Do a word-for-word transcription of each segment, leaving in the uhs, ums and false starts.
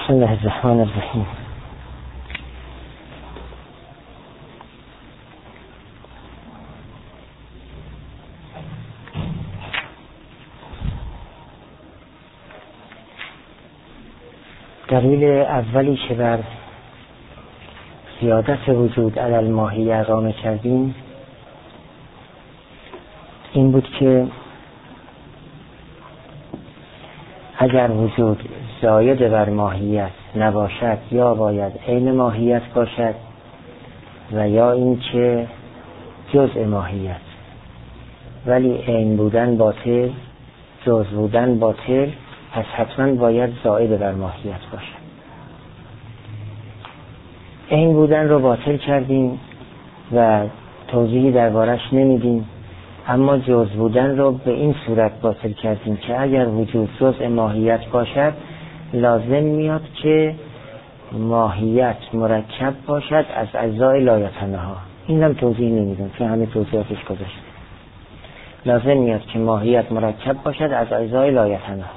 بسم الله الرحمن الرحیم. دلیل اولی که بر زیادت وجود علی الماهیه اقامه کردیم این بود که اگر وجود زاید بر ماهیت نباشد یا باید عین ماهیت باشد و یا این که جزء ماهیت، ولی عین بودن باطل، جزء بودن باطل، پس حتما باید زائد بر ماهیت باشد. عین بودن رو باطل کردیم و توضیحی دربارش نمیدیم، اما جزء بودن رو به این صورت باطل کردیم که اگر وجود جزء ماهیت باشد لازم میاد که ماهیت مرکب باشد از اجزای لایتنها. این هم توضیح نمیدم چون همه توضیحاتش گذاشته. لازم میاد که ماهیت مرکب باشد از اجزای لایتنها.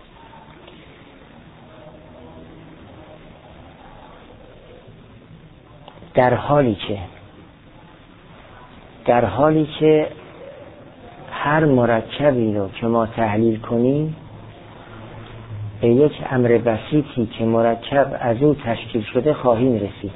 در حالی که در حالی که هر مرکبی رو که ما تحلیل کنیم به یک امر بسیطی که مرکب از او تشکیل شده خواهیم رسید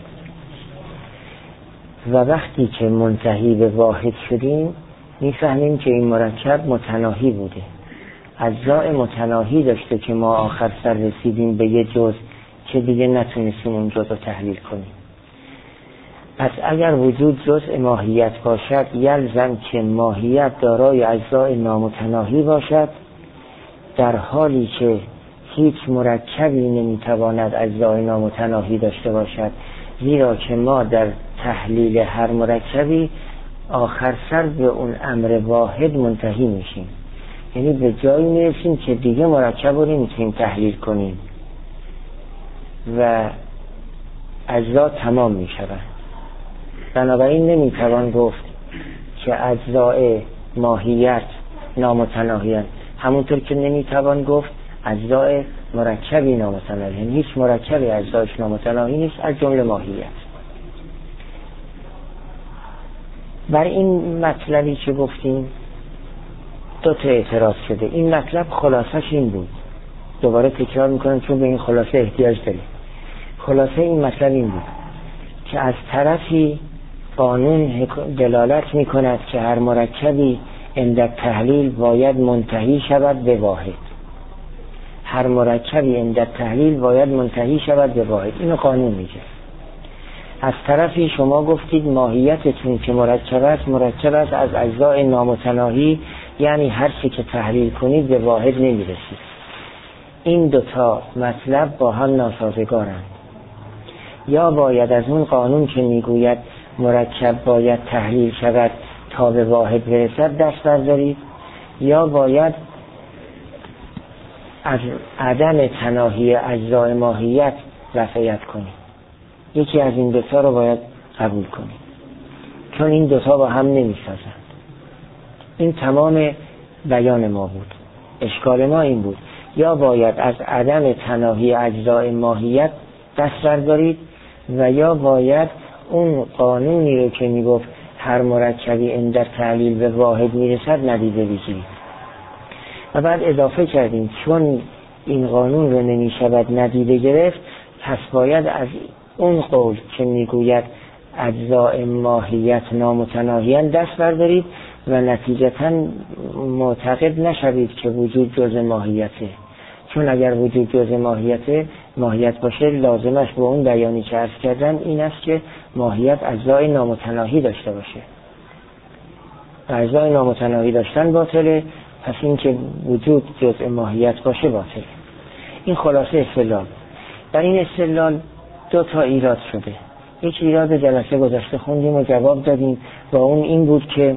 و وقتی که منتهی به واحد شدیم میفهمیم که این مرکب متناهی بوده، اجزای متناهی داشته که ما آخر سر رسیدیم به یک جزء که دیگه نتونستیم اون جزء رو تحلیل کنیم. پس اگر وجود جزء ماهیت باشد یلزم که ماهیت دارای اجزای نامتناهی باشد، در حالی که هیچ مرکبی نمیتواند اجزای نامتناهی داشته باشد، زیرا که ما در تحلیل هر مرکبی آخر سر به اون امر واحد منتهی میشیم، یعنی به جایی میرسیم که دیگه مرکب رو نمیتونیم تحلیل کنیم و اجزا تمام میشوند. بنابراین نمیتوان گفت که اجزای ماهیت نامتناهی هستند، همونطور که نمیتوان گفت اجزای مرکبی نامتناهی، یعنی هیچ مرکبی اجزایش نامتناهی نیست از جمله ماهیت. بر این مطلبی که گفتیم دو تا اعتراض شده. این مطلب خلاصش این بود، دوباره تکرار میکنم چون به این خلاصه احتیاج داریم. خلاصه این مطلب این بود که از طرفی قانون دلالت میکند که هر مرکبی عند تحلیل باید منتهی شود به واحد. هر مرکبی عند تحلیل باید منتهی شود به واحد. اینو قانون میگه. از طرفی شما گفتید ماهیتتون که مرکب است مرکب است از اجزای نامتناهی، یعنی هر چی که تحلیل کنید به واحد نمیرسید. این دوتا مطلب با هم ناسازگارند. یا باید از اون قانون که میگوید مرکب باید تحلیل شود تا به واحد برسد دست بردارید، یا باید از عدم تناهی اجزای ماهیت رفعیت کنید. یکی از این دوتا رو باید قبول کنید چون این دوتا با هم نمیسازند. این تمام بیان ما بود. اشکال ما این بود یا باید از عدم تناهی اجزای ماهیت دست بردارید و یا باید اون قانونی رو که میگفت هر مرکبی عند تحلیل به واحد میرسد ندیده بگیرید. و بعد اضافه کردیم چون این قانون رو نمیشود ندیده گرفت، پس باید از اون قول که میگوید اجزای ماهیت نامتناهیان دست بردارید و نتیجتاً معتقد نشوید که وجود جزء ماهیته، چون اگر وجود جزء ماهیته ماهیت باشه لازمش با اون بیانی که عرض کردم این است که ماهیت اجزای نامتناهی داشته باشه. اجزای نامتناهی داشتن باطله، پس این که وجود جزء ماهیت باشه باطله. این خلاصه استدلال. در این استدلال دو تا ایراد شده. یک ایراد جلسه گذشته خوندیم و جواب دادیم و اون این بود که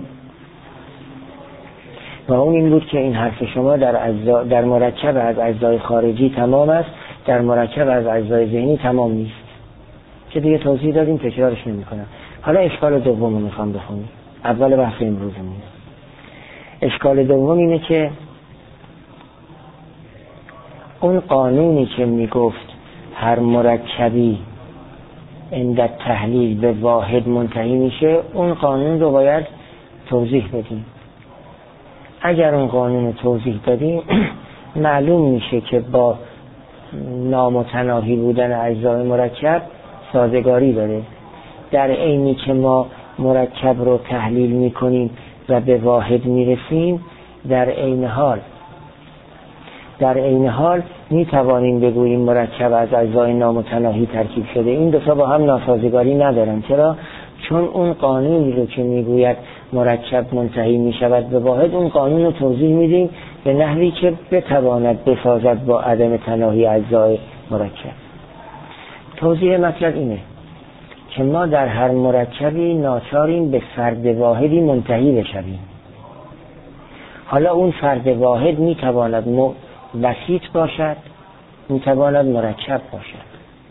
و اون این بود که این حرف شما در اجزا در مرکب از اجزای خارجی تمام است، در مرکب از اجزای ذهنی تمام نیست، که دیگه توضیح دادیم تکرارش نمی‌کنم. حالا اشکال دوم رو میخوام بخونیم، اول بحث امروزمون. اشکال دوم اینه که اون قانونی که میگفت هر مرکبی عند تحلیل به واحد منتهی میشه، اون قانون رو باید توضیح بدیم. اگر اون قانون رو توضیح دادیم معلوم میشه که با نامتناهی بودن اجزای مرکب سازگاری داره. در عینی که ما مرکب رو تحلیل میکنیم و به واحد میرسیم، در عین حال در عین حال میتوانیم بگوییم مرکب از اجزای نامتناهی ترکیب شده. این دو تا با هم ناسازگاری ندارن. چرا؟ چون اون قانونی رو که میگوید مرکب منتهی میشود به واحد، اون قانون رو توضیح میدیم به نحوی که بتواند بسازد با عدم تناهی اجزای مرکب. توضیح مطلب اینه که ما در هر مرکبی ناچاریم به فرد واحدی منتهی بشویم. حالا اون فرد واحد میتواند م... بسیط باشد، میتواند مرکب باشد.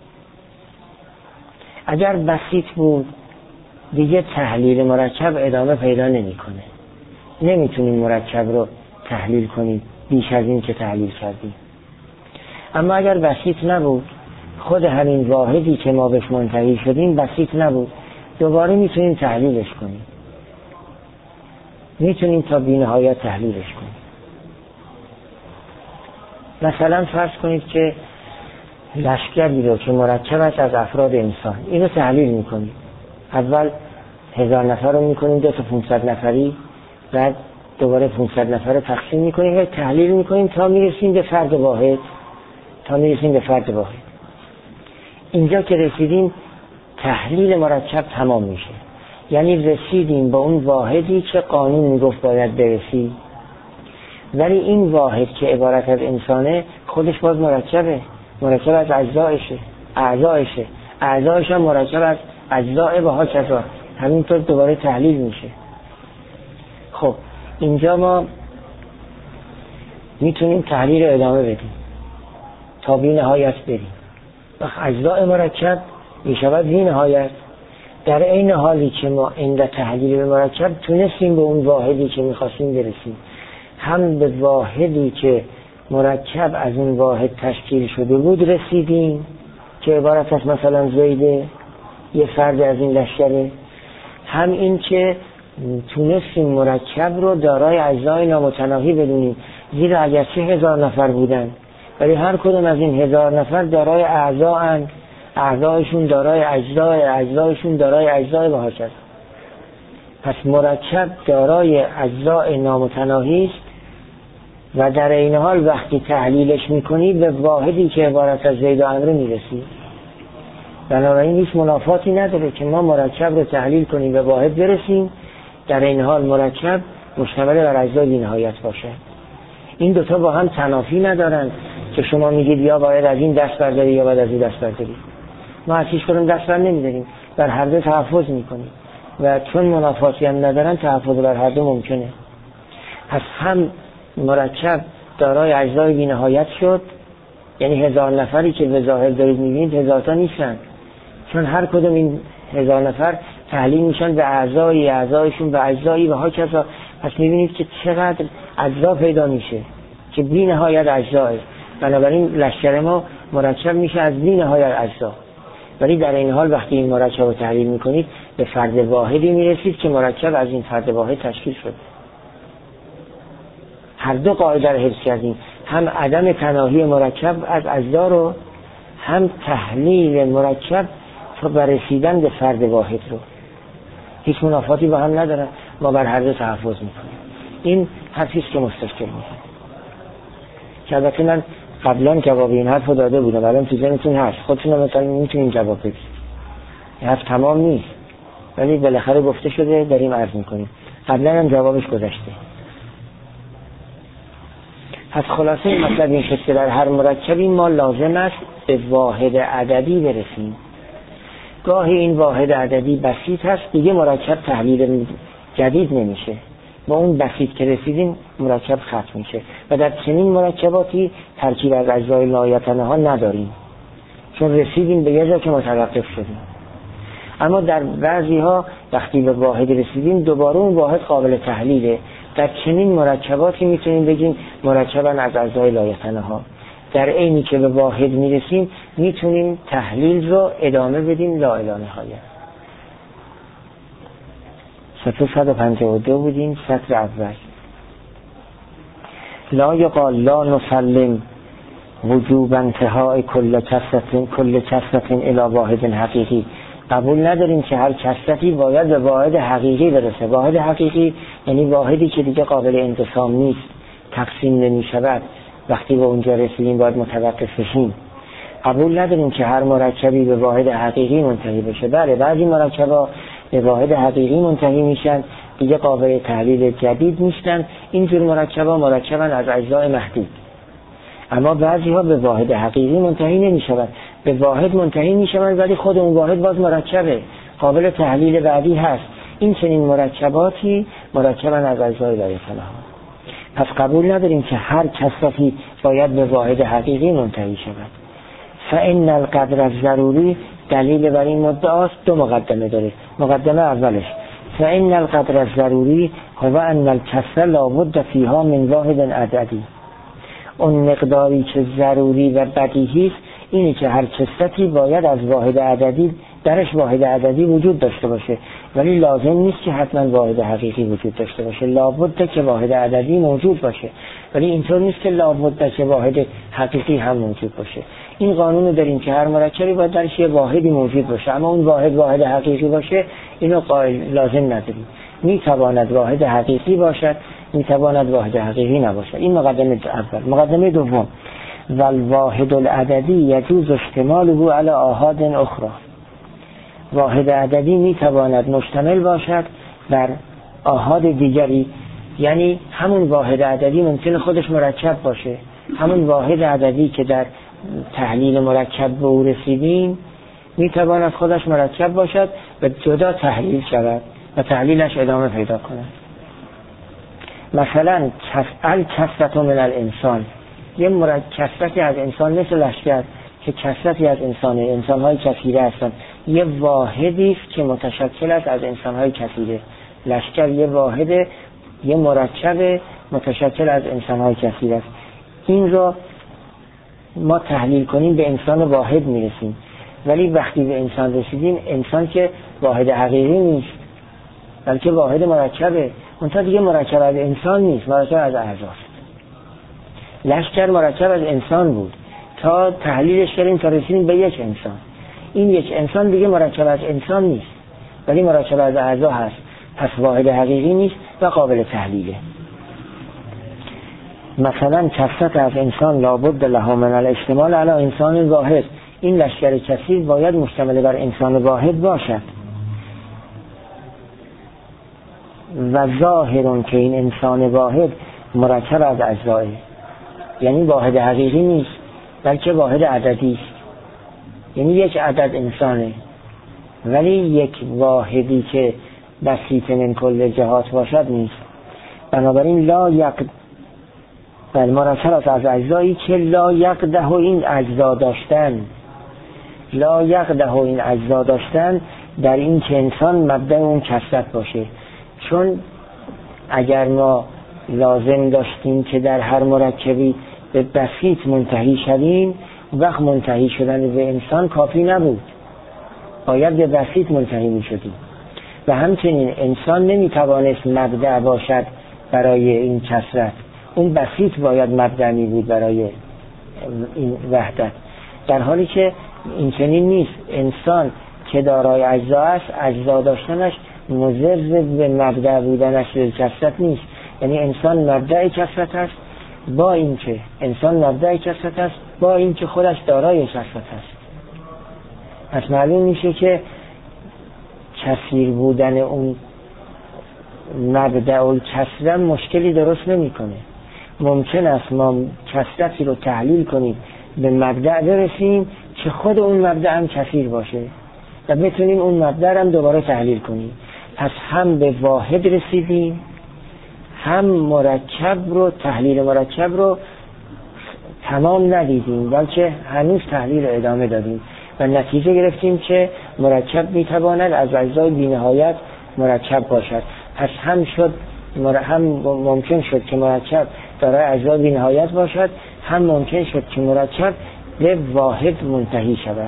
اگر بسیط بود دیگه تحلیل مرکب ادامه پیدا نمیکنه. نمیتونیم مرکب رو تحلیل کنیم بیش از این که تحلیل کردیم. اما اگر بسیط نبود، خود همین واحدی که ما بهش منتهی شدیم بسیط نبود، دوباره میتونیم تحلیلش کنیم. میتونیم تا بی‌نهایت تحلیلش کنیم. مثلا فرض کنید که لشکری رو که مرکب است از افراد انسان، اینو تحلیل میکنیم. اول هزار نفر رو میکنیم دو تا پونصد نفری، بعد دوباره پونصد نفر رو تقسیم میکنیم و تحلیل میکنیم تا میرسیم به فرد واحد تا میرسیم به فرد واحد. اینجا که رسیدیم تحلیل مرکب تمام میشه. یعنی رسیدیم با اون واحدی که قانون میگفت باید برسیم. ولی این واحد که عبارت از انسانه خودش باز مرکبه، مرکب از اجزایشه، اعضایشه، اعضایش هم مرکب از اجزای و ها کذا. همینطور دوباره تحلیل میشه. خب اینجا ما میتونیم تحلیل ادامه بدیم تا بی نهایت بریم. و اجزای مرکب میشود بی نهایت. در این حالی که ما عند تحلیل مرکب تونستیم به اون واحدی که میخواستیم برسیم، هم به واحدی که مرکب از اون واحد تشکیل شده بود رسیدیم که عبارت از مثلا زیده، یه فرد از این لشکره، هم این که تونستیم مرکب رو دارای اجزای نامتناهی بدونیم. زیرا اگرچه هزار نفر بودن ولی هر کدوم از این هزار نفر دارای اعضا اند، اعضایشون دارای اجزای، اجزایشون دارای اجزای و هاکذا. پس مرکب دارای اجزای نامتناهی است و در این حال وقتی تحلیلش میکنی به واحدی که عبارت از زید و عمرو میرسی. بنابراین هیچ منافاتی نداره که ما مرکب رو تحلیل کنیم به واحد برسیم، در این حال مرکب مشتمل بر اجزای بی نهایت باشه. این دوتا با هم تنافی ندارن که شما میگید یا باید از این دست برداری یا باید از این دست برداری. ما از هیچ کدوم دست بر نمیداریم، بر هر دو تحفظ میکنیم و چون منافاتی هم ندارن تحفظ بر هر دو ممکنه. پس هم مرکب دارای اجزای بی نهایت شد، یعنی هزار نفری که به ظاهر دارید میبینید هزار تا نیستن، چون هر کدوم این هزار نفر تحلیل میشن به اعضای، اعضایشون به اجزایی و ها کذا. پس میبینید که چقدر اجزا پیدا میشه که بی نهایت اجزاه. بنابراین لشکر ما مرکب میشه از بی نهایت اجزا. ولی در این حال وقتی این مرکب رو تحلیل میکنید به فرد واحدی میرسید که مرکب از این فرد واحد تشکیل شده. هر دو قاعده رو حفظ کردیم، هم عدم تناهی مرکب از اجزا رو، هم تحلیل مرکب تا برسیدن به فرد واحد رو. هیچ منافاتی با هم ندارن، ما بر هر دو تحفظ میکنیم. این حرفیست که مستشکل میکنه که البته من قبلا جواب این حرف رو داده بودم، الان تو ذهنتون هست، خودتون هم مثلا میتونین جواب بدید. این حرف تمام نیست ولی بالاخره گفته شده داریم عرض میکنیم. قبلا هم جوابش گذشته. پس خلاصه این مطلب این شد که در هر مرکبی ما لازم است به واحد عددی برسیم. گاهی این واحد عددی بسیط هست، دیگه مرکب تحلیل جدید نمیشه، با اون بسیط که رسیدیم مرکب ختم میشه و در چنین مرکباتی ترکیب از اجزای لایتنها نداریم، چون رسیدیم به یه جا که متوقف شدیم. اما در بعضی ها وقتی به واحد رسیدیم دوباره اون واحد قابل تحلیله. در چنین مرکباتی میتونیم بگیم مرکبن از اجزای لایتنها. در عینی که به واحد میرسیم میتونیم تحلیل رو ادامه بدیم لا اله نهایت. صفحه صد و پنجاه و دو بودیم، سطر اول. لا یقال لا نسلم وجوب انتهای کل کسرت کل کسرت الی واحد حقیقی. قبول نداریم که هر کسرتی باید به واحد حقیقی برسه. واحد حقیقی یعنی واحدی که دیگه قابل انقسام نیست، تقسیم نمی شود. وقتی به اونجا رسیدیم باید متوقف بشیم. قبول نداریم که هر مرکبی به واحد حقیقی منتهی بشه. بله، بعضی مرکبا به واحد حقیقی منتهی میشن، دیگه قابل تحلیل جدید نیستن. اینجور مرکبا مرکبن از اجزاء محدود. اما بعضی ها به واحد حقیقی منتهی نمیشن، به واحد منتهی میشن ولی خود اون واحد باز مرکبه، قابل تحلیل بعدی هست. این چنین مرکباتی مرکبن از اجزای لاریتنه ها. پس قبول نداریم که هر کسرتی باید به واحد حقیقی منتهی شود. فإن القدر الضروری دلیل بر این مدعاست. دو مقدمه داره. مقدمه اولش فإن القدر الضروری هو ان الکسر لابد فیها من واحد عددی. اون مقداری که ضروری و بدیهی است اینه که هر کسرتی باید از واحد عددی درش واحد عددی وجود داشته باشه، ولی لازم نیست که حتما واحد حقیقی وجود داشته باشه. لابد که واحد عددی موجود باشه، ولی اینطور نیست که لابد که واحد حقیقی هم موجود باشه. این قانون رو داریم که هر مرکبی باید درش یه واحدی موجود باشه، اما اون واحد واحد حقیقی باشه اینو قائل لازم نداریم. میتواند واحد حقیقی باشد، میتواند واحد حقیقی نباشد. این مقدمه اول. مقدمه دوم والواحد العددی یجوز اشتماله علی آحاد اخرى. واحد عددی میتواند مشتمل باشد بر آحاد دیگری، یعنی همون واحد عددی ممکنه خودش مرکب باشه. همون واحد عددی که در تحلیل مرکب به او رسیدیم میتواند خودش مرکب باشد و جدا تحلیل شود و تحلیلش ادامه پیدا کند. مثلا الکسرة من الانسان، یه مرکبی از انسان مثل لشکر که کسرتی از انسانه، انسان‌های کثیره هستند. یه واحدی است که متشکل است از انسان‌های کثیره. لشکر یه واحد، یه مرکب متشکل از انسان‌های کثیره است. این رو ما تحلیل کنیم به انسان واحد میرسیم، ولی وقتی به انسان رسیدیم انسان که واحد حقیقی نیست بلکه واحد مرکبه. اونتا دیگه مرکب از انسان نیست، مرکب از اعضاست. لشکر مرکب از انسان بود تا تحلیلش کردیم تا رسیدیم به یک انسان. این یک انسان دیگه مرکب از انسان نیست ولی مرکب از اعضا هست، پس واحد حقیقی نیست و قابل تحلیله. مثلا کثرت از انسان لابد لها من الاحتمال علی انسان واحد. این لشکر کثیر باید مشتمل بر انسان واحد باشد و ظاهرون که این انسان واحد مرکب از اجزای، یعنی واحد حقیقی نیست بلکه واحد عددی است. یعنی یک عدد انسانه ولی یک واحدی که بسیط من کل جهات باشد نیست. بنابراین لا یک بل مرکب از اجزایی که لا یقده این اجزا داشتن، لا یقده این اجزا داشتن در این که انسان مبدأ اون کثرت باشه. چون اگر ما لازم داشتیم که در هر مرکبی به بسیط منتهی شدیم، وقت منتهی شدن به انسان کافی نبود، باید به بسیط منتهی می شدیم. و همچنین انسان نمی توانست مبدأ باشد برای این کثرت، اون بسیط باید مبدأ می بود برای این وحدت، در حالی که این چنین نیست. انسان که دارای اجزا است، اجزا داشتنش مضر به مبدأ بودنش به کثرت نیست. یعنی انسان مبدأ کثرت است با اینکه انسان مبدأ کثرت است با اینکه خودش دارای کثرت است. پس معلوم میشه که کثیر بودن اون مبدأ الکثرت مشکلی درست نمیکنه. ممکن است ما کثرتی رو تحلیل کنیم به مبدأ برسیم که خود اون مبدأ هم کثیر باشه و بتونیم اون مبدأ رو هم دوباره تحلیل کنیم. پس هم به واحد رسیدیم، هم مرکب رو تحلیل مرکب رو تمام ندیدیم بلکه هنوز تحلیل رو ادامه دادیم و نتیجه گرفتیم که مرکب میتواند از اجزای بی‌نهایت مرکب باشد. پس هم شد هم ممکن شد که مرکب دارای اجزای بی‌نهایت باشد، هم ممکن شد که مرکب به واحد منتهی شود.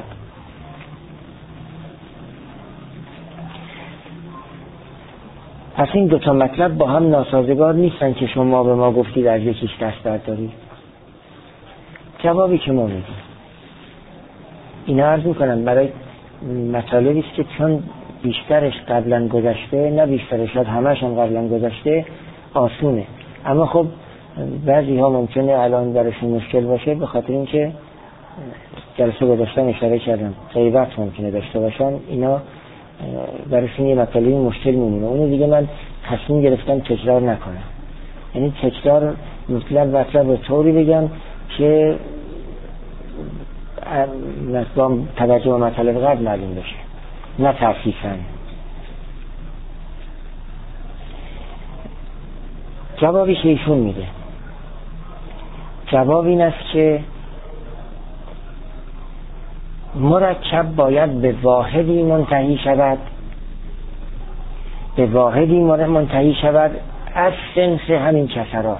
پس این دو تا مطلب با هم ناسازگار نیستن که شما به ما گفتید از یکیش دست بردارید. جوابی که ما میدیم اینا عرض میکنم برای مطالبی است که چون بیشترش قبلا گذشته، نه بیشترش شاید همش هم قبلا گذشته، آسونه. اما خب بعضی ها ممکنه الان براشون مشکل باشه، به خاطر اینکه جلسه گذاشتن اشاره کردم غیبت ممکنه داشته باشن، اینا براشون یه مطالبی مشکل میمونه. اونو دیگه من تصمیم گرفتم تکرار نکنم، یعنی تکرار مطلب مطلب به طوری بگم که با توجه به مطالب قبل معلوم بشه، نه ترخیصاً. جوابی که ایشون میده جواب این است که مرکب باید به واحدی منتهی شود، به واحدی منتهی شود از سنس همین کسرات.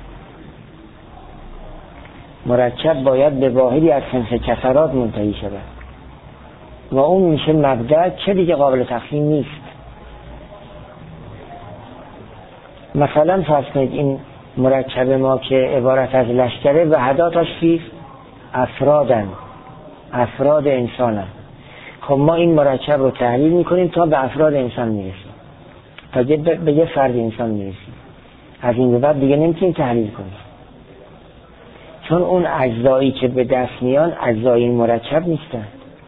مرکب باید به واحدی از سنس کسرات منتهی شود و اون میشه مبدأ که دیگه قابل تقسیم نیست. مثلا فرض کنید این مرکب ما که عبارت از لشکره و وحداتش چیست؟ افرادن، افراد انسانن. خب ما این مرکب رو تحلیل میکنیم تا به افراد انسان میرسیم، تا به یه فرد انسان میرسیم. از این به بعد دیگه نمیتونیم تحلیل کنیم، چون اون اجزایی که به دست میان اجزای این مرکب نیستن.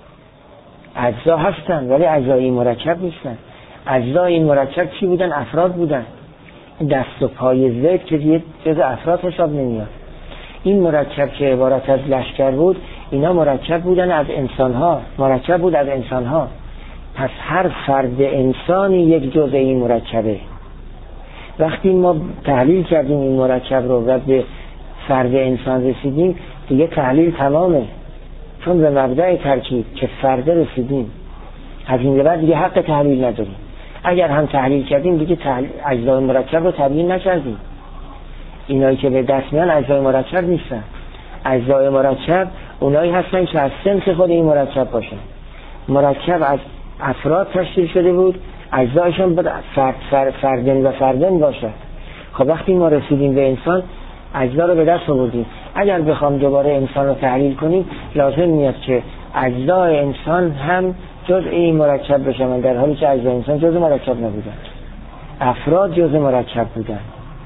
اجزا هستن ولی اجزای این مرکب نیستن. اجزای این مرکب چی بودن؟ افراد بودن. دست و پای زید که دیگه جز افراد حساب نمیاد. این مرکب که عبارت از لشکر بود، اینا مرکب بودن از انسانها، مرکب بود از انسانها. پس هر فرد انسانی یک جزء این مرکبه. وقتی ما تحلیل کردیم این مرکب رو و به فرد انسان رسیدیم، دیگه تحلیل تمامه، چون به مبدأ ترکیب که فرد رسیدیم. از این به بعد دیگه حق تحلیل نداریم. اگر هم تحلیل کردیم دیگه تحلیل اجزای مرکب رو تحلیل نکردیم. اینایی که به دست میان اجزای مرکب نیستن. اجزای مرکب اونایی هستن که از سنس خود این مرکب باشن. مرکب از افراد تشکیل شده بود، اجزایشون باید فرد فرد فردن و فردن باشه. خب وقتی ما رسیدیم به انسان، اجزا رو به دست آوردیم. اگر بخوام دوباره انسان رو تحلیل کنیم، لازم میاد که اجزای انسان هم جزء این مرکب بشن، در حالی که اجزای انسان جزء مرکب نبودن. افراد جزء مرکب بودن.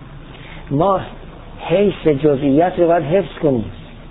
ما حیث جزئیات رو باید حفظ کنیم.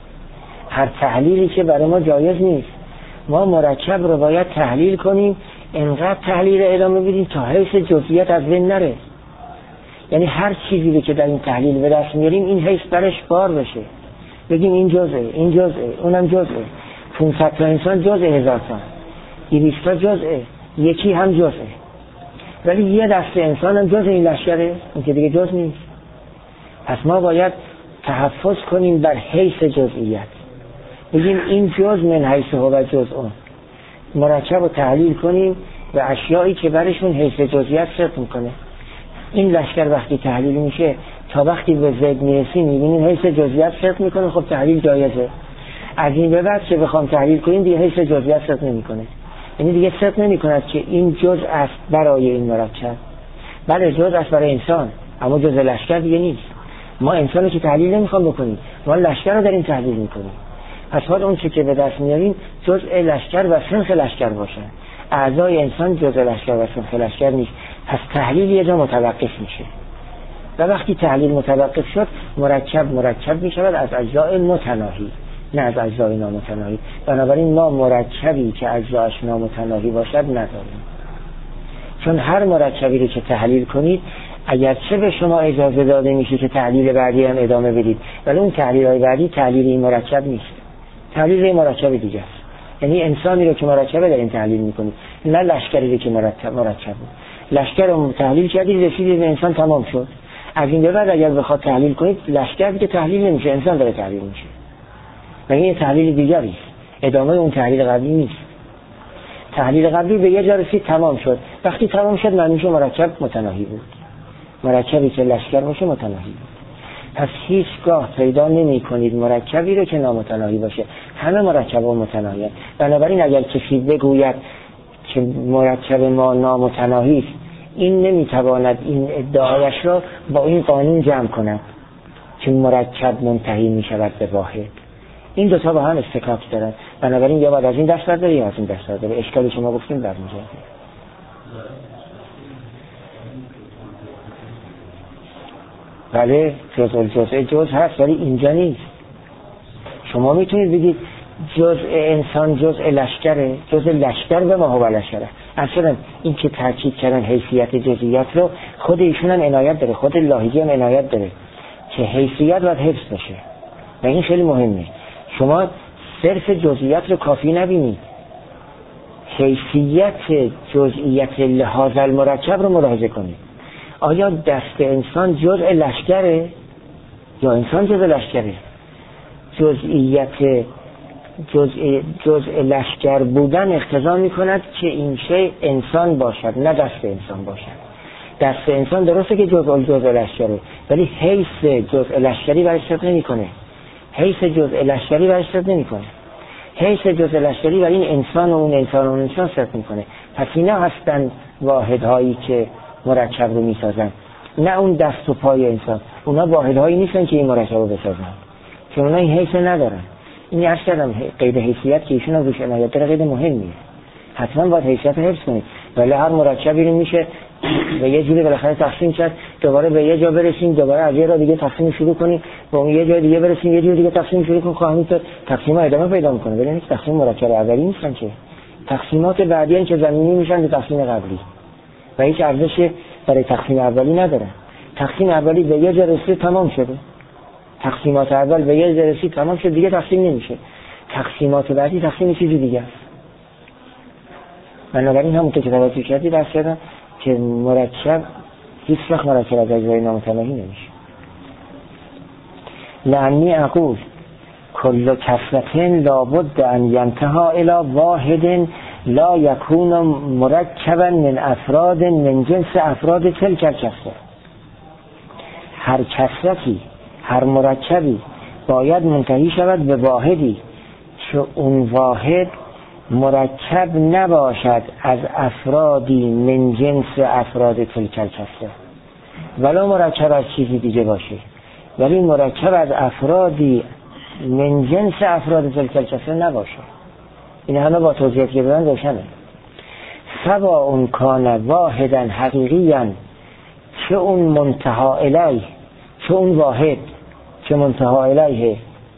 هر تحلیلی که برای ما جایز نیست، ما مرکب رو باید تحلیل کنیم، انقدر تحلیل ادامه بدیم تا حیث جزئیات از بین نره. یعنی هر چیزی که در این تحلیل به دست میاریم این حیث برش بار بشه، بگیم این جزءه، این جزءه، اونم جزءه. پانصد تا انسان جزء هزار تا، دویست تا جزءه، یکی هم جزءه. ولی یه دسته انسان هم جزء این لشکره، اون که دیگه جزء نیست. پس ما باید تحفظ کنیم بر حیث جزئیات، بگیم این جزء من حیث هو جزء. مرکب رو تحلیل کنیم و اشیایی که برشون حیث جزئیات صدق میکنه. این لشکر وقتی تحلیل میشه تا وقتی به زید میرسیم میبینیم حیث جزئیات صدق میکنه، خب تحلیل جایزه. از این به بعد که بخوام تحلیل کنیم دیگه حیث جزئیات صدق نمیکنه، یعنی دیگه صدق نمیکنه که این جزء است برای این مرکب. بله جزء است برای انسان، اما جزء لشکر دیگه نیست. ما انسانو که تحلیل نمیخوام بکنیم، ما لشکر رو داریم تحلیل میکنیم. پس باید اون چی که به دست میاریم جزء لشکر و سنخ لشکر باشه. اعضای انسان جزء لشکر و سنخ لشکر نیست. پس تحلیل یه جا متوقف میشه و وقتی تحلیل متوقف شد مرکب مرکب میشود از اجزای متناهی، نه از اجزای نامتناهی. بنابراین ما مرکبی که اجزاش نامتناهی باشد نداریم، چون هر مرکبی رو که تحلیل کنید اگر چه به شما اجازه داده میشه که تحلیل بعدی هم ادامه بدید، ولی اون تحلیل های بعدی تحلیل این مرکب نیست، تحلیل این مرکب دیگه است. یعنی انسانی رو که مرکبه داریم تحلیل میکنید، نه لشکری رو که مرکب مرکبه. لشکر رو تحلیل کردید رسیدید به انسان، تمام شد. از این به بعد اگر بخواد تحلیل کنید لشکر دیگه تحلیل نمیشه، انسان داره تحلیل میشه و این تحلیل دیگری است، ادامه اون تحلیل قبلی نیست. تحلیل قبلی به یه جا رسید تمام شد، وقتی تمام شد معنیش مرکب متناهی بود. مرکبی که لشکر باشه متناهی بود. پس هیچگاه پیدا نمی کنید مرکبی رو که نامتناهی باشه. همه مرکب و متناهی هست. بنابراین اگر کسی بگوید که مرکب ما نامتناهی است، این نمیتواند این ادعایش را با این قانون جمع کند که مرکب منتهی می شود به واحد. این دوتا با هم استکاک دارن. بنابراین یا باید از این دست برداره یا از این دست برداره. اشکالی شما گفتیم برمیگرده. بله جزء جزء جزء هست ولی اینجا نیست. شما میتونید بگید جزء انسان جزء لشکره، جزء لشکر به ما هو لشکره. اصلا این که تاکید کردن حیثیت جزئیات رو خود ایشون هم عنایت داره، خود لاهیجی هم عنایت داره که حیثیت باید حفظ بشه و این خیلی مهمه. شما صرف جزئیات رو کافی نبینید، حیثیت جزئیت لحاظ المرکب رو ملاحظه کنید. آیا دست انسان جزء لشکره یا انسان جزء لشکره؟ جزئیت جزء جزء لشکر بودن اقتضا می کند که این شی انسان باشد نه دست انسان باشد. دست انسان درسته که جزء جزء لشکره ولی حیث جزء لشکری برش صدق نمی کنه. حیث جزء لشکری برش صدق نمی کنه. حیث جزء لشکری برای این انسان و اون انسان و اون انسان صدق می کنه. پس اینا هستن واحدهایی که مرکب رو می سازن، نه اون دست و پای انسان. اونا واحدهایی نیستن که این مرکب رو بسازن، چون اونا این حیث ندارن. این عرض کردم قید حیثیت که ایشون روش عنایت داره قید مهمیه. حتما باید حیثیت رو حفظ کنید ولی هر مرکبی رو میشه به یه جوری بالاخره تقسیم کرد، دوباره به یه جا برسیم، دوباره از یه را دیگه تقسیم شروع کنیم، با اون یه جای دیگه برسیم یه جوری دیگه تقسیم شروع کنیم. خواهیم که تقسیم ها ادامه پیدا میکنه. ببینید تقسیم مرکب اولی نیستن که تقسیمات بعدی که زمینی میشن به تقسیم قبلی و هیچ ارزش برای تقسیم اولی نداره. تقسیم اولی به یه جا رسید تمام شده، تقسیمات اول به یه جا رسید تمام شد، دیگه تقسیم نمیشه. تقسیمات بعدی تقسیم چیزی دیگه است. بنابراین همون که توجه کردی درست کردم که مرکب هیچ وقت مرکب از اجزای نامتناهی نمیشه. لعنی اقول کل کثرتن لابد ان ینتها الی واحد لا یکون مرکبا من افراد من جنس افراد تلک الکثرة. هر کثرتی، هر مرکبی باید منتهی شود به واحدی که اون واحد مرکب نباشد از افرادی من جنس افراد تلک الکثرة، ولو مرکب از چیزی دیگه باشه ولی مرکب از افرادی من جنس افراد تلک الکثرة نباشه. این همه با توضیحاتی که بدن روشنه. سوا اون کان واحدا حقیقیا، چه اون منتها الیه، چه اون واحد چه منتها الیه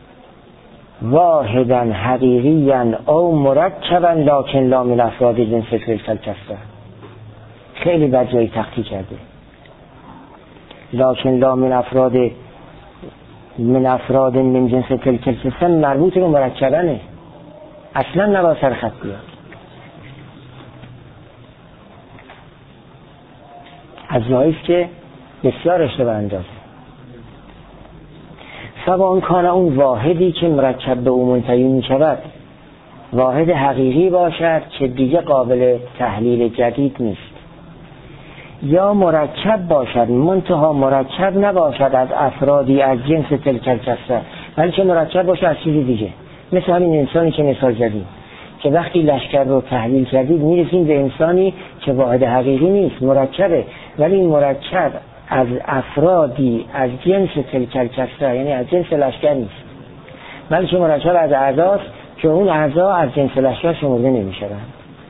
واحدا حقیقیا او مرکبا لکن لا من افراد جنس تلک الکثرة. خیلی بد جایی تختی کرده. لکن لا من افراد من افراد من جنس تلک الکثرة مربوط به مرکبانه، اصلا نباید سر خط بیاد. از جاییست که بسیار اشتباه اندازه. سوا اون کان اون واحدی که مرکب به اون منتهی می شود واحد حقیقی باشد که دیگه قابل تحلیل جدید نیست، یا مرکب باشد منتها مرکب نباشد از افرادی از جنس تلک الکثرة بلکه مرکب باشه از چیزی دیگه. مثل همین انسانی که مثال زدیم که وقتی لشکر رو تحلیل کردید میرسیم به انسانی که واحد حقیقی نیست، مرکبه ولی این مرکب از افرادی از جنس تلک الکثرة یعنی از جنس لشکر نیست بلکه مرکب از اعضاست که اون اعضا از جنس لشکر شمرده نمیشوند.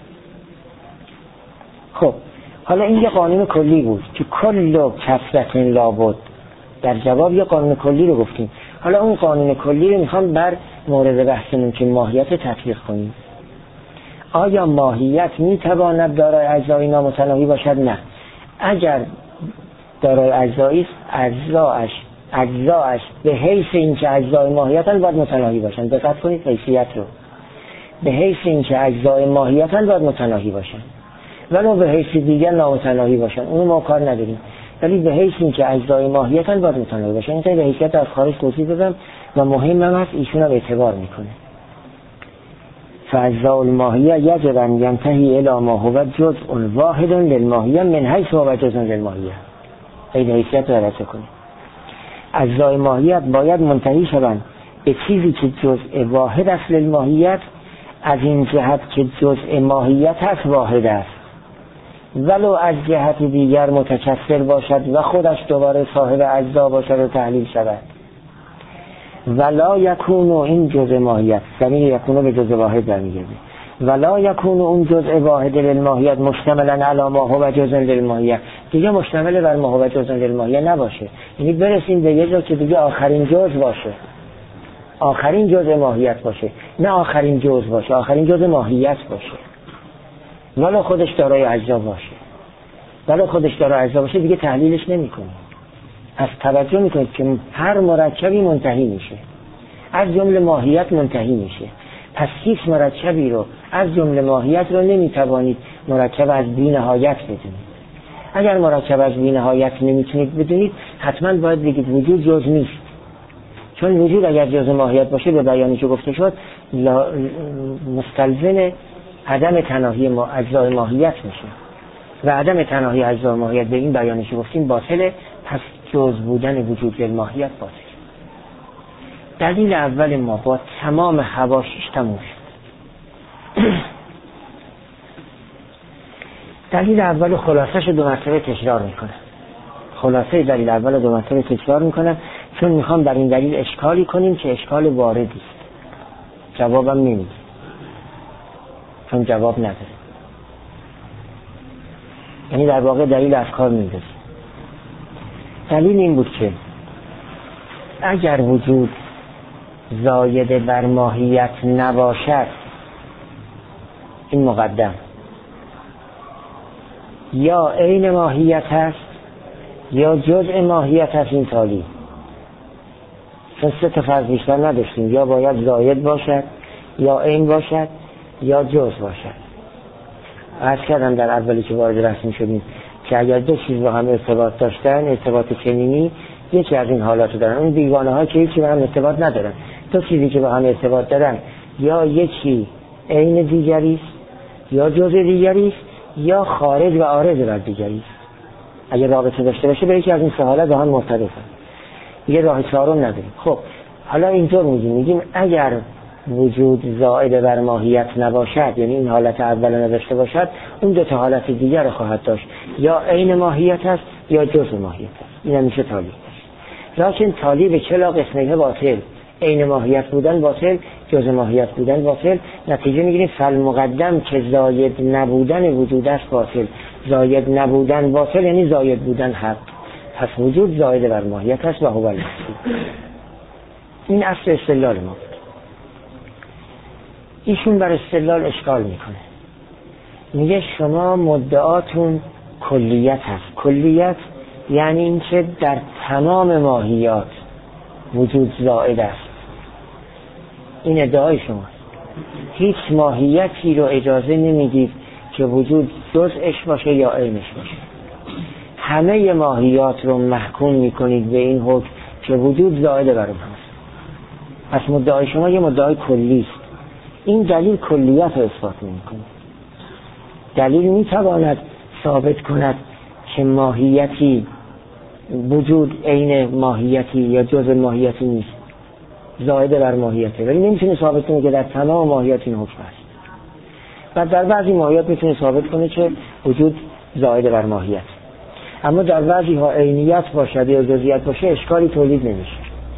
خب حالا این یه قانون کلی بود که کل کثرت لابد، در جواب یه قانون کلی رو گفتیم. حالا اون قانون کلی رو میخوام بر مورد بحثمون که ماهیت تطبیق کنیم. آیا ماهیت میتواند دارای اجزای نامتناهی باشد؟ نه. اگر دارای اجزایی است اجزاش اجزاش به حیث اینکه اجزای ماهیتن باید متناهی باشن. دقت کنید حیثیت رو. به حیث اینکه اجزای ماهیتن باید متناهی باشن ولو به حیث دیگر نامتناهی باشن اون ما کار نداریم، ولی به حیث اینکه اجزای ماهیتن باید متناهی باشن. این به حیثیت از خارج توضیح دادم و مهم هم هست ایشون هم اعتبار میکنه. فاجزاء الماهیه یجب ان ینتهی الی ما هو جزء واحد للماهیه من حیث هو جزء للماهیه. این حیثیت رو عرضه کنیم. اجزای ماهیت باید منتهی شوند به چیزی که جزء واحد است للماهیت، از این جهت که جزء ماهیت است واحد است، ولو از جهت دیگر متکثر باشد و خودش دوباره صاحب اجزا باشد و تحلیل شود. ولا یکون این جزء ماهیت، ضمیر یکون به جزء واحد برمیگرده، ولا یکون اون جزء واحد للماهیت مشتملا علی ما هو جزء للماهیت، دیگه مشتمل بر ما هو جزء للماهیت نباشه. یعنی برسیم به یه جا که دیگه آخرین جزء باشه، آخرین جزء ماهیت باشه، نه آخرین جزء باشه، آخرین جزء ماهیت باشه، ولی خودش دارای اجزا باشه. ولی خودش دارای اجزا باشه دیگه تحلیلش نمی‌کنه. از توجه میکنید که هر مرکبی منتهی میشه، از جمله ماهیت منتهی میشه. پس هیچ مرکبی رو از جمله ماهیت رو نمیتوانید مرکب از بی نهایت بدونید. اگر مرکب از بی نهایت نمیتونید بدونید، حتما باید بگید وجود جز نیست، چون وجود اگر جز ماهیت باشه به بیانی که گفته شد مستلزم عدم تناهی ما اجزای ماهیت میشه و عدم تناهی اجزای ماهیت به این بیانی که گفتیم باطله. پس جز بودن وجود للماهیت باطل. دلیل اول ما با تمام حواشیش تموم شد. دلیل اول خلاصش دو مرتبه تکرار میکنم. خلاصه دلیل اول دو مرتبه تکرار میکنم چون میخوام در این دلیل اشکالی کنیم که اشکال واردی است. جوابم نمیده، چون جواب نداره. یعنی در واقع دلیل از کار میندازه. دلیل این بود که اگر وجود زاید بر ماهیت نباشد، این مقدم، یا عین ماهیت هست یا جزء ماهیت هست، این تالی. چون سه تا فرض بیشتر نداشتیم، یا باید زاید باشد یا عین باشد یا جزء باشد. عرض کردم در اولی که وارد رسمی شدیم که اگر دو چیز با هم ارتباط داشتن، ارتباط چنینی، یکی از این حالات دارن. اون بیگانه ها که هیچی با هم ارتباط ندارن. دو چیزی که با هم ارتباط دارن، یا یکی عین دیگری است یا جزء دیگری است یا خارج و عارض بر دیگری است. اگر رابطه داشته باشه به یکی از این سه حالت با هم مرتبطن. یه راه چهارم نداریم. خب حالا اینطور میگیم میگیم اگر وجود زائد بر ماهیت نباشد، یعنی این حالت اول نداشته باشد، اون دو تا حالت دیگر رو خواهد داشت، یا عین ماهیت است یا جزء ماهیت است. این همیشه تالی است. لکن تالی به کلا قسمه باطل، عین ماهیت بودن باطل، جزء ماهیت بودن باطل. نتیجه میگیریم فالمقدم که زاید نبودن وجود است باطل. زاید نبودن باطل یعنی زاید بودن حق. پس وجود زاید بر ماهیت است و هو المحسوب. این اصل استدلال ما. ایشون بر استدلال اشکال میکنه، میگه شما مدعاتون کلیت هست. کلیت یعنی این که در تمام ماهیات وجود زائد است. این ادعای شما. هیچ ماهیتی رو اجازه نمیدید که وجود جزءش باشه یا عینش باشه. همه ماهیات رو محکوم میکنید به این حکم که وجود زائد بر اون هست. پس مدعای شما یه مدعای کلی است. این دلیل کلیت رو اثبات نمی‌کنه. دلیل میتواند ثابت کند که ماهیتی وجود عین ماهیتی یا جزء ماهیتی نیست، زائد بر ماهیته، ولی نمیتونه ثابت کنه که در تمام ماهیت این حکم است. و در بعضی ماهیات میتونه ثابت کنه که وجود زائد بر ماهیت، اما در بعضی ها عینیت باشد یا جزئیت باشه اشکالی تولید نمیشه.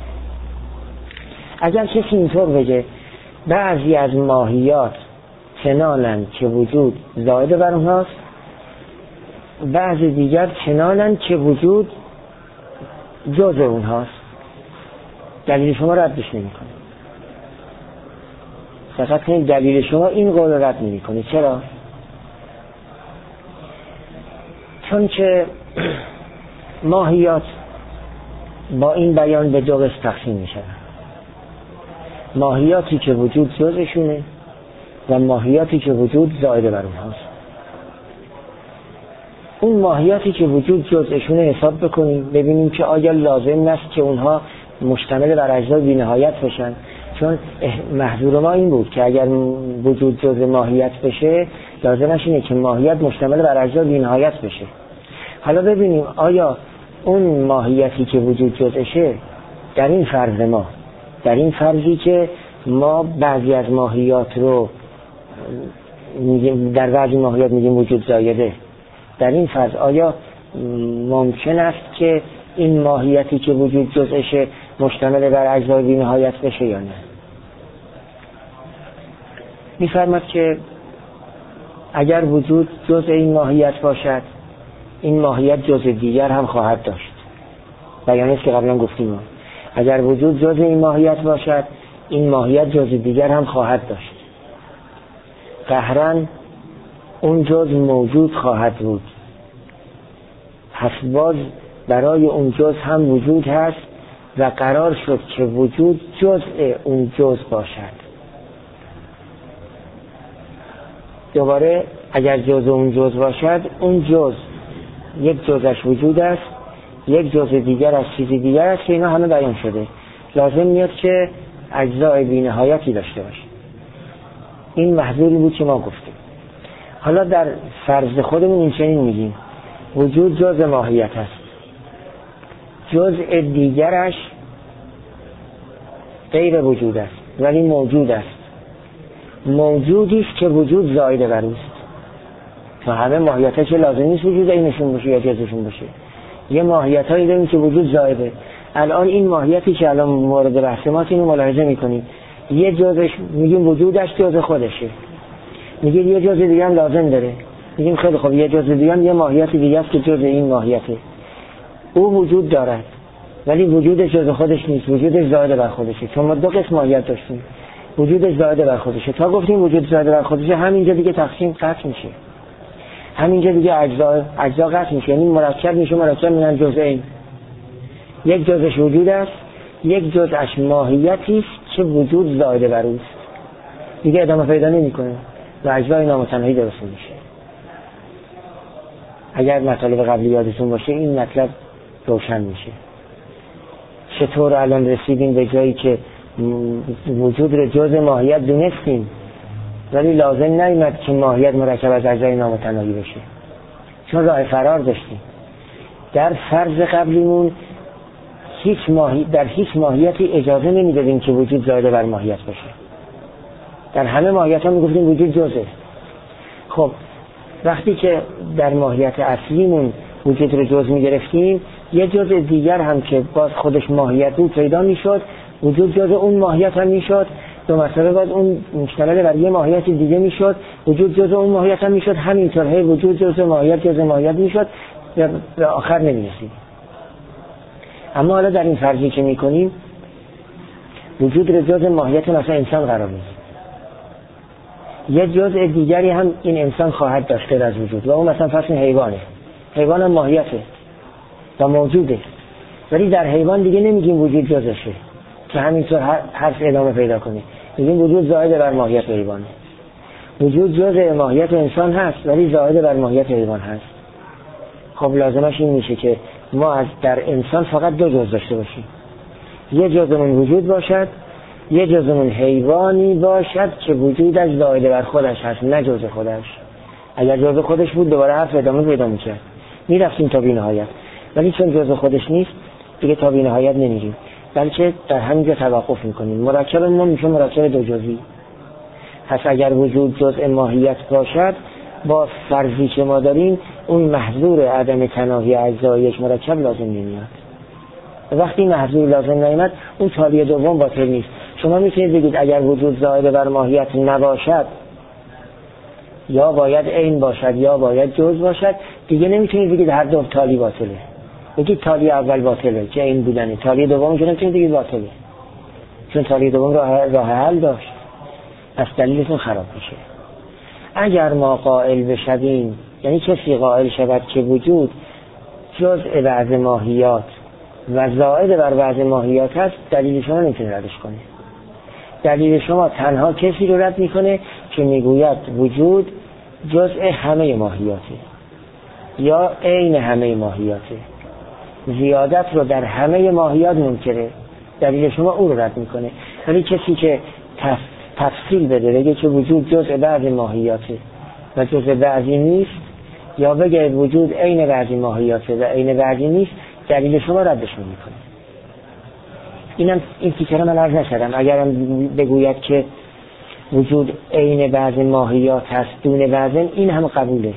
اگر کسی اینطور بگه بعضی از ماهیات چنانند که وجود زائد بر اونهاست، بعضی دیگر چنانند که وجود جزء اونهاست، دلیل شما ردش نمی کنه. فقط این دلیل شما این قول رد نمی کنه. چرا؟ چون که ماهیات با این بیان به دو قسم تقسیم می شود. ماهیاتی که وجود جزءشونه و ماهیاتی که وجود زائد بر اونهاست. اون ماهیاتی که وجود جزءشونه حساب بکنیم ببینیم که آیا لازم است که اونها مشتمل بر اجزای بی‌نهایت باشن. چون محظور ما این بود که اگر وجود جزء ماهیت بشه لازمش اینه که ماهیت مشتمل بر اجزای بی‌نهایت بشه. حالا ببینیم آیا اون ماهیتی که وجود جزشه در این فرض ما، در این فرضی که ما بعضی از ماهیات رو در بعضی ماهیات میگیم وجود زایده، در این فرض آیا ممکن است که این ماهیتی که وجود جزشه مشتمل بر اجزای بی نهایت بشه یا نه؟ می‌فرماید که اگر وجود جزء این ماهیت باشد، این ماهیت جزء دیگر هم خواهد داشت. بیانیه که قبلا گفتیم، اگر وجود جزء این ماهیت باشد، این ماهیت جزء دیگر هم خواهد داشت. قهرن اون جزء موجود خواهد بود، پس باز برای اون جزء هم وجود هست و قرار شد که وجود جزء اون جزء باشد. دوباره اگر جزء اون جزء باشد، اون جزء یک جزءش وجود است، یک جزء دیگر از چیزی دیگر است که اینا همه بیان شده. لازم میاد که اجزای بی نهایتی داشته باشه. این محضوری بود که ما گفتیم. حالا در فرض خودمون این چنین میگیم وجود جزء ماهیت است، جزء دیگرش غیر وجود است ولی موجود است. موجودی است که وجود زائد بر اوست. تا همه ماهیت‌ها که لازم نیست وجود اینشون باشه یا جزشون باشه. یه ماهیت‌هایی داریم که وجود زائده. الان این ماهیتی که الان مورد بحث ما اینو ملاحظه می‌کنید. یه جزش میگیم وجودش جزء خودشه. میگیم یه جزء دیگه هم لازم داره. میگیم خیلی خوب یه جزء دیگه هم یه ماهیت دیگه است که جزء این ماهیته. او وجود دارد ولی وجودش جزء خودش نیست، وجودش زائد بر خودشه. چون ما دو قسم ماهیت داشتیم. وجودش زائد بر خودشه. تا گفتیم وجود زائد بر خودشه، همینجا دیگه تقسیم قطع میشه. همینجا دیگه اجزا اجزا قطع میشه، یعنی مرکب میشه، مرکب میشن جزئین. یک جزش وجود است، یک جزش ماهیتی است که وجود زائد بر اوست. دیگه ادامه پیدا نمیکنه و اجزای نامتناهی درست میشه. اگر مطالب قبلی یادتون باشه این مطلب روشن میشه. چطور الان رسیدیم به جایی که وجود رو جزء ماهیت دونستیم ولی لازم نیامد که ماهیت مرکب از اجزای نامتناهی بشه، چون راه فرار داشتیم. در فرض قبلیمون هیچ ماهی در هیچ ماهیتی اجازه نمیدادیم که وجود زائد بر ماهیت باشه. در همه ماهیت ها میگفتیم وجود جزء. خب وقتی که در ماهیت اصلیمون وجود رو جزء میگرفتیم، یه جزء دیگر هم که باز خودش ماهیت بود پیدا میشد، وجود جزء اون ماهیت هم میشد. دو مرتبه بعد اون مشتمل بر یه ماهیت دیگه میشد، وجود جزء اون ماهیت هم میشد. همینطور هی وجود جزء ماهیت جزء ماهیت میشد و به آخر نمیرسید. اما حالا در این فرضی که میکنیم وجود رو جزء ماهیت مثلا انسان قرار میدیم، یه جزء دیگری هم این انسان خواهد داشته از وجود و اون مثلا فرض حیوانه. حیوان هم ماهیته و موجوده، ولی در حیوان دیگه نمیگیم وجود جزشه که همینطور حرف ادامه پیدا کنه. میگیم وجود زائد بر ماهیت حیوانه. وجود جزء ماهیت انسان هست ولی زائد بر ماهیت حیوان هست. خب لازمش این میشه که ما از در انسان فقط دو جزء داشته باشیم. یه جزءمون وجود باشد، یه جزءمون حیوانی باشد که وجودش زائد بر خودش هست، نه جزء خودش. اگر جزء خودش بود دوباره حرف ادامه پیدا میکرد، میرفتیم تا بی نهایت. ولی چون جزء خودش نیست دیگه تا بی نهایت نمیریم، بلکه در همینجا توقف میکنیم. مرکب ما میشه مرکب دو جزئی. پس اگر وجود جزء ماهیت باشد، با فرضی که ما داریم اون محظور عدم تناهی اجزای یک مرکب لازم نمیاد. وقتی محظور لازم نمیاد اون تالی دوم باطل نیست. شما میتونید بگید اگر وجود زائد بر ماهیت نباشد یا باید عین باشد یا باید جزء باشد، دیگه نمیتونید بگید هر دو تالی باطله. بگید تالی اول باطله که این بودنه، تالی دوم که نمیتونید بگید باطله چون تالی دوم راه راه حل داشت. پس دلیلتون خراب میشه. اگر ما قائل بشویم، یعنی کسی قائل شود که وجود جزء بعض ماهیات و زائد بر بعض ماهیات هست، دلیل شما نمیتونه ردش کنه. دلیل شما تنها کسی رو رد میکنه که میگوید وجود جزء همه ماهیاته یا عین همه ماهیاته. زیادت رو در همه ماهیات منکره، دلیل شما او رو رد میکنه. ولی کسی که تف... تفصیل بده، بگه که وجود جزء بعض ماهیاته و جزء بعضی نیست، یا بگه وجود عین بعضی ماهیاته و عین بعضی نیست، دلیل شما ردشون میکنه. اینم این فکر من عرض نشدم. اگرم بگوید که وجود عین بعض ماهیات هست دون بعضن، این هم قبوله.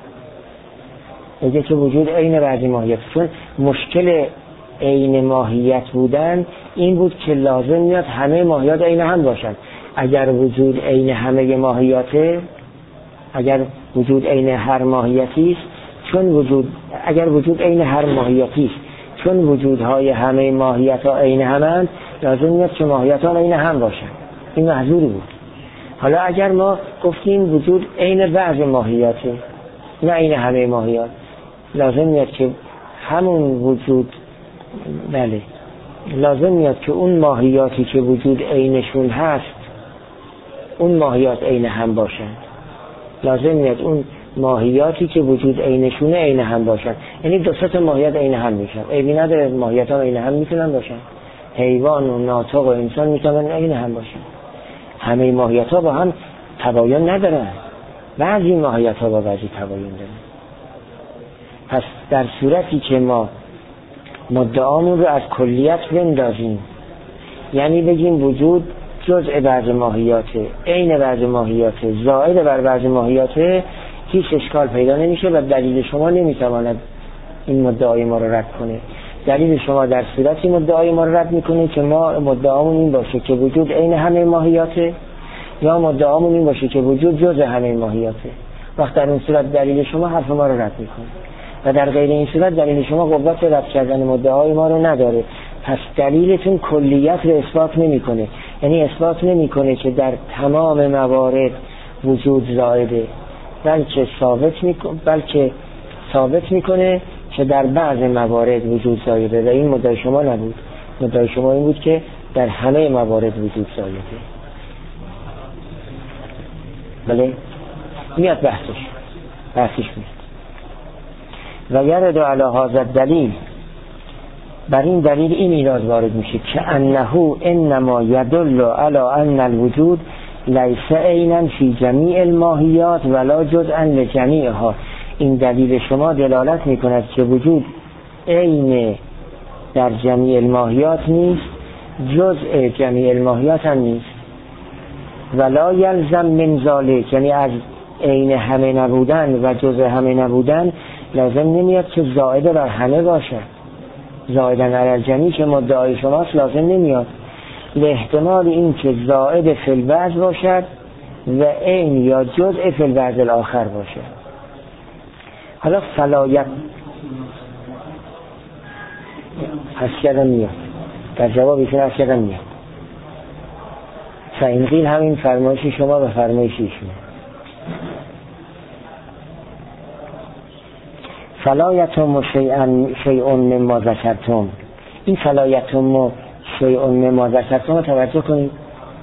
بگه که وجود عین بعض ماهیات، چون مشکل عین ماهیت بودن این بود که لازم میاد همه ماهیات عین هم باشن. اگر وجود عین همه ماهیاته، اگر وجود عین هر ماهیتی است، چون وجود اگر وجود عین هر ماهیتی است چون وجودهای همه ماهیت‌ها عین همند، لازم میاد که ماهیت‌ها عین هم باشن. این محظوری بود. حالا اگر ما گفتیم وجود عین بعض ماهیاته نه عین همه ماهیات، لازم میاد که همون وجود بله لازم میاد که اون ماهیاتی که وجود عینشون هست اون ماهیات عین هم باشن. لازم میاد اون ماهیاتی که وجود عینشونه عین هم باشن. یعنی دو سه تا ماهیت عین هم میشن. عیبی نداره، ماهیت ها عین هم میتونن باشن. حیوان و ناطق و انسان میتونن عین هم باشن. همه ماهیت ها با هم تباین ندارن. بعضی ماهیت ها با بعضی تباین دارن. پس در صورتی که ما مدعامون رو از کلیت بندازیم، یعنی بگیم وجود جزء بعض ماهیاته، عین بعض ماهیاته، زائد بر بعض ماهیاته، هیچ اشکال پیدا نمیشه و دلیل شما نمیتواند این مدعای ما رو رد کنه. دلیل شما در صورتی مدعای ما رو رد میکنه که ما مدعامون این باشه که وجود عین همه ماهیاته، یا مدعامون این باشه که وجود جزء همه ماهیاته. وقت در اون صورت دلیل شما حرف ما رو رد میکنه و در غیر این صورت دلیل شما قوت رد کردن مدعای ما رو نداره. پس دلیلتون کلیت رو اثبات نمیکنه. یعنی اثبات نمیکنه که در تمام موارد وجود زائده، بلکه ثابت میکنه بلکه ثابت میکنه که در بعض موارد وجود زائده. و این مدعای شما نبود. مدعای شما این بود که در همه موارد وجود زائده. بله میاد بحثش بحثش میاد و یرد علی هذا دلیل. بر این دلیل این ایراد وارد میشه که انه انما یدل علی ان الوجود لیس عینا فی جمیع الماهیات ولا جزءا لجمیعها. این دلیل شما دلالت میکند که وجود عین در جمیع الماهیات نیست، جزء جمیع الماهیات هم نیست. ولا یلزم من ذلک، یعنی از عین همه نبودن و جزء همه نبودن لازم نمیاد که زائد بر همه باشه. زائدن علی الجمیع که مدعای شماست لازم نمیاد. لاحتمال این که زائد فی البعض باشد و عین یا جزء فی البعض الاخر باشه. حالا فلایت حس کردن میاد، در جواب ایشون حس کردن میاد. فاین قیل همین فرمایش شما و فرمایش ایشون. فلایتم شیء مما ذکرتم. این فلایتم شیء مما ذکرتم رو توجه کنید.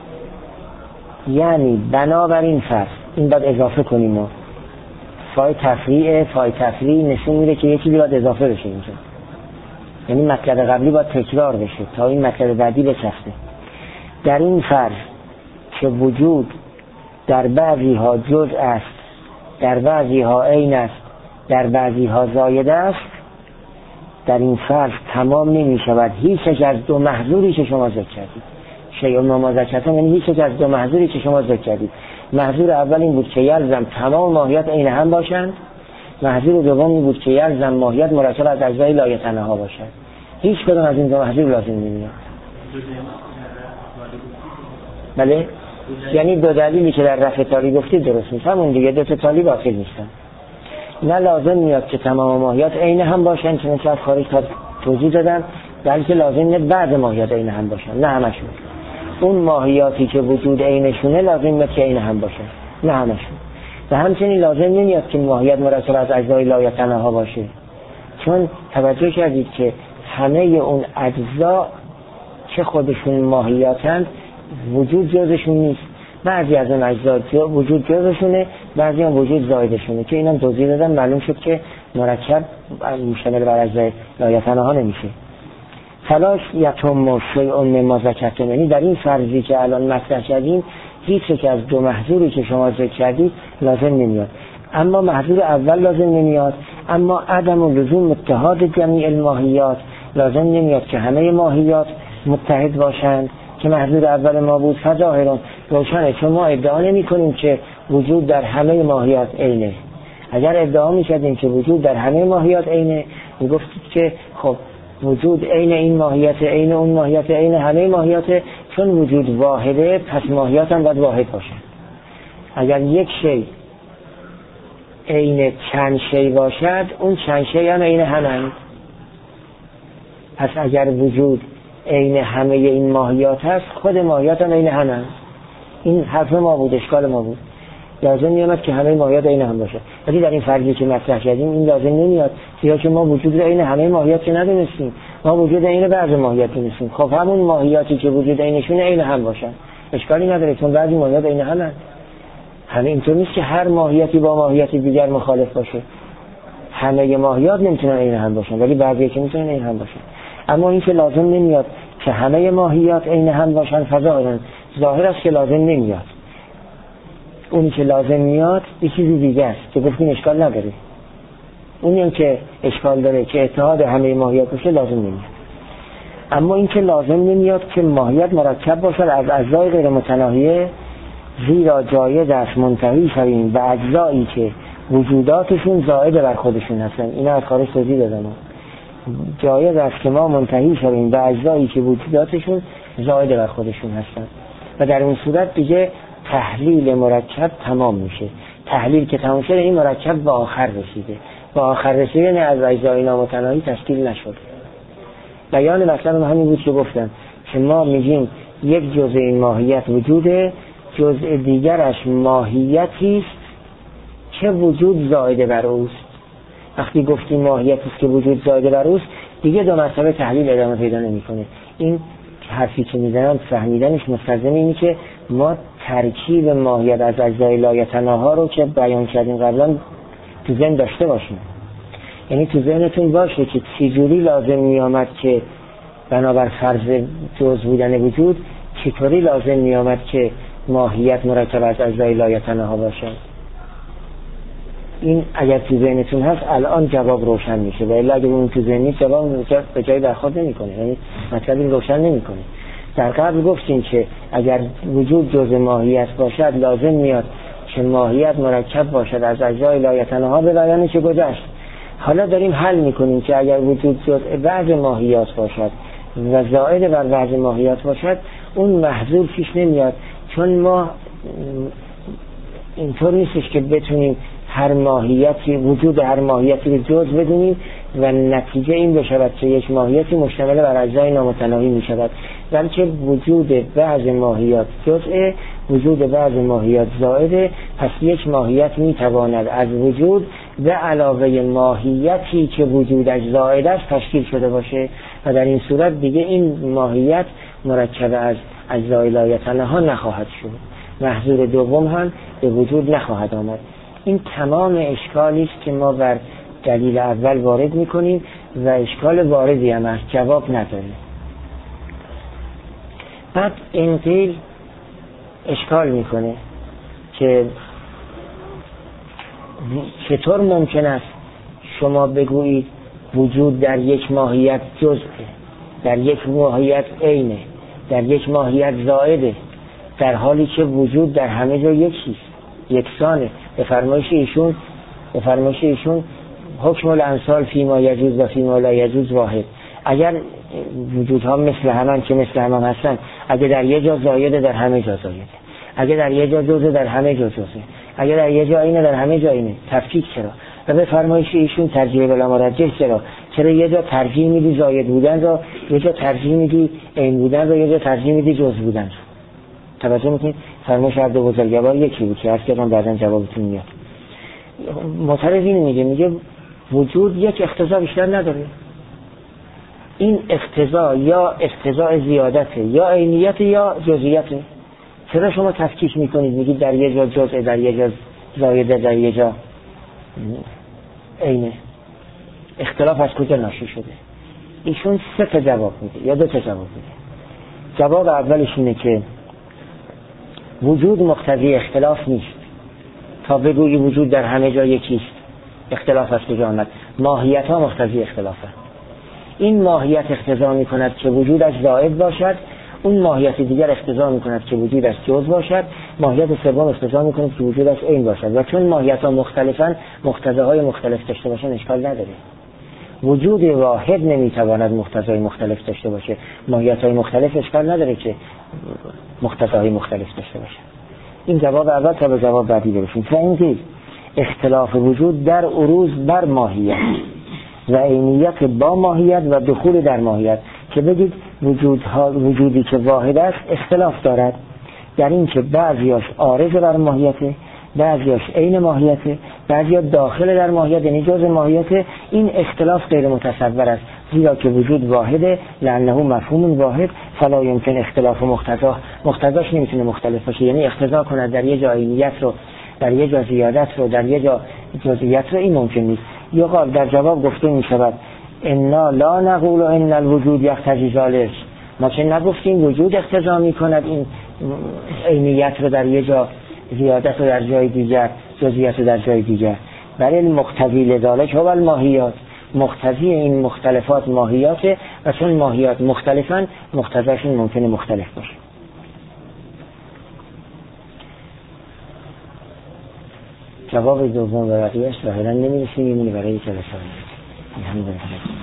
یعنی بنابراین فرض این باید اضافه کنیم. ما فای تفریع فای تفریع نشون میده که یکی باید اضافه بشه اینجا. یعنی مطلب قبلی باید تکرار بشه تا این مطلب بعدی بچسبه. در این فرض که وجود در بعضی ها جزء است، در بعضی ها عین است، در بعضی ها زاید است، در این فرض تمام نمی شود هیچ یک از دو محظوری که شما ذکر کردید. شیء مما ذکرتم یعنی هیچ یک از دو محظوری که شما ذکر کردید. محظور اول این بود که یلزم تمام ماهیت عین هم باشند. محظور دوم این بود که یلزم ماهیت مرکب از اجزای لا یتناها باشند. هیچ کدوم از این دو محظور لازم نمیاد. بله؟ یعنی دو دلیلی که در رفع تالی گفتید درست نیست. همون دیگه دو تا تالی باطل نیستن. نه لازم میاد که تمام ماهیات عین هم باشن که مثل از خارج تا توضیح دادم، بلکه لازم نیست بعض ماهیات عین هم باشن، نه همشون. اون ماهیاتی که وجود عینشونه لازم میاد که عین هم باشن، نه همشون. و همچنین لازم نمیاد که ماهیت مرکب از اجزای لا یتناها باشه، چون توجه کردید که همه اون اجزا که خودشون ماهیاتن وجود جزشون نیست. بعضی از اون اجزا وجود جزشونه، بعضی هم وجود زایدشونه که اینم توضیح دادم. معلوم شد که مرکب مشتمل بر اجزای لا یتناها نمیشه. فلاش یتم شیء مما ذکرتم، یعنی در این فرضی که الان مطرح کردیم هیچ یک از دو محظوری که شما ذکر کردید لازم نمیاد. اما محظور اول لازم نمیاد، اما عدم و لزوم اتحاد جمیع الماهیات لازم نمیاد که همه ماهیات متحد باشند که محدود اول ما بود. فظاهرون روشنه، چون ما ادعا نمی کنیم که وجود در همه ماهیات عینه. اگر ادعا می کردیم که وجود در همه ماهیات عینه، می گفتید که خب وجود عین این ماهیت، عین اون ماهیت، عین همه ماهیات، چون وجود واحده پس ماهیات هم باید واحد باشن. اگر یک شی عین چند شی باشد، اون چند شی هم عین همند. پس اگر وجود عین همه این ماهیات هست، خود ماهیات هم عین همند. این حرف ما بود، اشکال ما بود. لازم نیامد که همه ماهیات عین هم باشه. ولی در این فرضی که مطرح کردیم این لازم نمیاد، زیرا که ما وجود عین همه ماهیات که ندونستیم، ما وجود عین بعضی ماهیات دونستیم. خب همون ماهیاتی که وجود عینشون عین هم باشن اشکالی نداره، چون بعضی ماهیات عین همند. همه اینطور نیست که هر ماهیتی با ماهیت دیگر مخالف باشه. همه ماهیات نمیتونن عین هم باشن، ولی بعضی که میتونن عین هم باشن. اما این که لازم نمیاد که همه ماهیات عین هم باشن، فظاهرن ظاهر است که لازم نمیاد. اونی که لازم میاد یه چیزی دیگه است که گفتیم اشکال نداره. اونی هم که اشکال داره که اتحاد همه ماهیات باشه لازم نمیاد. اما این که لازم نمیاد که ماهیت مرکب باشه از اجزای غیر متناهیه، زیرا جایز است منتهی شویم به اجزایی که وجوداتشون زائد بر خودشون هستن. اینا از خارج توضیح دادم. جایز است که ما منتهی شویم به اجزایی که وجوداتشون زائد بر خودشون هستن و در اون صورت دیگه تحلیل مرکب تمام میشه. تحلیل که تمام شده، این مرکب به آخر رسیده. به آخر رسیدن از اجزای نامتناهی تشکیل نشد. بیان مثلا همین بود که گفتم که ما میگیم یک جزء این ماهیت وجوده، جزء دیگرش ماهیتی است که وجود زائد بر اوست. وقتی گفتیم ماهیتی است که وجود زائد بر اوست، دیگه دو مرتبه تحلیل ادامه پیدا نمیکنه. این حرفی که میزنم فهمیدنش مستلزم اینه که ما ترکیب ماهیت از اجزای لایتناها رو که بیان کردیم قبلا تو ذهن داشته باشیم. یعنی تو ذهنتون باشه که چجوری لازم میامد که بنابر فرض جز بودن وجود چطوری لازم میامد که ماهیت مرکب از اجزای لایتناها باشه. این اگر تو ذهنتون هست الان جواب روشن میشه، و الا اگر اون تو ذهن نیست جواب به جای برخورد نمیکنه، یعنی مطلبی روشن نمیکنه. در قبل گفتیم که اگر وجود جزء ماهیت باشد لازم میاد که ماهیت مرکب باشد از اجزای لایتناها به بیانی که گذشت. حالا داریم حل میکنیم که اگر وجود جزء بعض ماهیات باشد و زائد بر بعض ماهیات باشد، اون محظور پیش نمیاد، چون ما اینطور نیستش که بتونیم هر ماهیتی وجود هر ماهیتی رو جز بدونیم و نتیجه این بشود که یک ماهیتی مشتمل بر اجزای نامتناهی می شود، بلکه وجود بعض ماهیات جزء، وجود بعض ماهیات زائده. پس یک ماهیت می تواند از وجود به علاوه ماهیتی که وجودش زائد است تشکیل شده باشه و در این صورت دیگه این ماهیت مرکب از اجزای لایتناها نخواهد شد، محظور دوم هم به وجود نخواهد آمد. این تمام اشکالی است که ما بر دلیل اول وارد میکنیم و اشکال واردی هم از جواب نداریم. بعد این قیل اشکال میکنه که چطور ممکن است شما بگویید وجود در یک ماهیت جزء، در یک ماهیت عینه، در یک ماهیت زائده، در حالی که وجود در همه جا یکیست، یکسانه. به فرمایش ایشون به فرمایش ایشون حکم الامثال فیما یجوز و فیما لا یجوز واحد. اگر وجودها مثل همان که مثل همان هستن، اگر در یه جا زایده در همه جا زایده، اگر در یه جا جزه در همه جا جزه، اگر در یه جا اینه در همه جا اینه، تفکیک چرا؟ و به فرمایش ایشون ترجیح بلا مرجح چرا؟ چرا یه جا ترجیح میدی زاید بودن رو، یه جا ترجیح میدی عین بودن رو، یه جا ترجیح میدی جز بودن رو؟ توجه میکنید؟ فرمایش عبد بزرگوار یکی بود که عرض کردم بعداً جوابتون میاد. معترض اینو میگه، میگه وجود یک اقتضا بیشتر نداره. این اقتضا یا اقتضاء زیادته یا عینیت یا جزئیته. چرا شما تفکیک میکنید میگید در یه جا جزء، در یه جا زایده، در یه جا عینه؟ اختلاف از کجا ناشی شده؟ ایشون سه تا جواب میده یا دو تا جواب میده. جواب اولش اینه که وجود مقتضی اختلاف نیست. تا بگویی وجود در همه جا یکیست اختلاف از کجا آمد؟ ماهیت ها مقتضی اختلاف هست. این ماهیت اقتضا می کند که وجودش زائد باشد، اون ماهیت دیگر اقتضا می کند که وجودش جز باشد، ماهیت سوم اقتضا می کند که وجودش عین باشد. و چون ماهیت ها مختلفن، مقتضاهای مختلف داشته باشن اشکال نداره. وجود واحد نمیتواند مقتضای مختلف داشته باشه، ماهیت های مختلف اشکال نداره که مقتضاهای مختلف داشته باشه. این جواب اول تا به جواب بعدی برسیم. و اینکه اختلاف وجود در عروض بر ماهیت و عینیت با ماهیت و دخول در ماهیت، که بگید وجودها وجودی که واحد است اختلاف دارد در این که بعضیاش عارض بر ماهیته، بعضیاش عین ماهیته، بعضیا داخل در ماهیت یعنی جز ماهیته. این اختلاف غیر متصور است، زیرا که وجود واحده، لانه مفهوم واحد فلا یمکن اختلاف مقتضا، مقتضاش نمیتونه مختلف باشه، یعنی اقتضا کند در یه جا عینیت رو، در یه جا زیادت رو، در یه جا جزئیات رو، این ممکن نیست. یقال در جواب گفته می شود انا لا نقول ان الوجود یقتضی ذلک، ما چه نگفتیم وجود اقتضا می کند این عینیت رو در یه جا، زیادت رو در جای دیگر، جزئیات رو در جای دیگر. بل المقتضی لذلک هو الماهیات، مقتضی این مختلفات ماهیاته و چون ماهیات مختلفن مقتضاشون ممکنه مختلف باشه. جواب دوم و بقیه‌اش ظاهرا نمی‌رسیم، می‌مونه برای جلسه. الحمدلله.